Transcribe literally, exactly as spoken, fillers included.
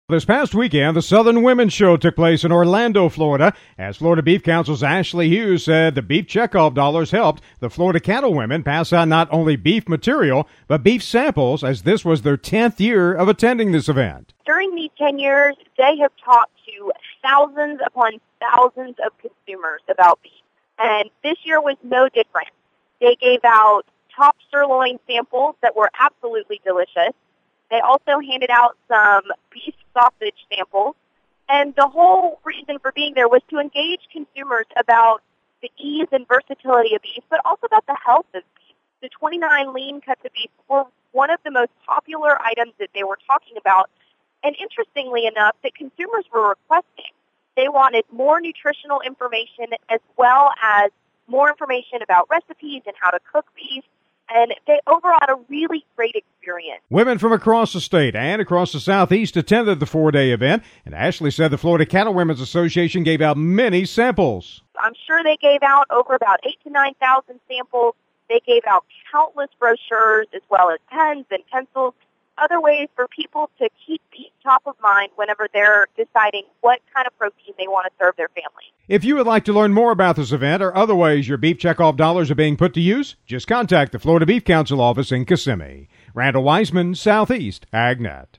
This past weekend, the Southern Women's Show took place in Orlando, Florida, as Florida Beef Council's Ashley Hughes said the beef checkoff dollars helped the Florida cattle women pass out not only beef material, but beef samples, as this was their tenth year of attending this event. During these ten years, they have talked to thousands upon thousands of consumers about beef, and this year was no different. They gave out top sirloin samples that were absolutely delicious. They also handed out some beef sausage samples, and the whole reason for being there was to engage consumers about the ease and versatility of beef, but also about the health of beef. The twenty-nine lean cuts of beef were one of the most popular items that they were talking about, and interestingly enough, that consumers were requesting. They wanted more nutritional information as well as more information about recipes and how to cook beef. And they overall had a really great experience. Women from across the state and across the Southeast attended the four-day event, and Ashley said the Florida Cattle Women's Association gave out many samples. I'm sure they gave out over about eight to nine thousand samples. They gave out countless brochures as well as pens and pencils, other ways for people to keep beef top of mind whenever they're deciding what kind of protein they want to serve their family. If you would like to learn more about this event or other ways your beef checkoff dollars are being put to use, just contact the Florida Beef Council office in Kissimmee. Randall Weisman, Southeast AgNet.